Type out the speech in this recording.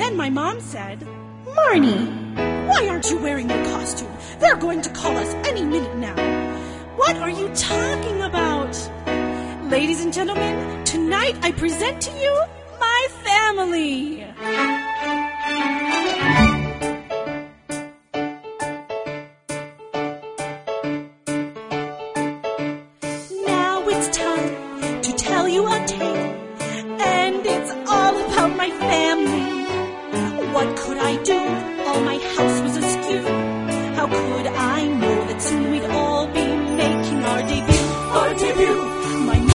Then my mom said, Marnie, why aren't you wearing your costume? They're going to call us any minute now. What are you talking about? Ladies and gentlemen, tonight I present to you my family.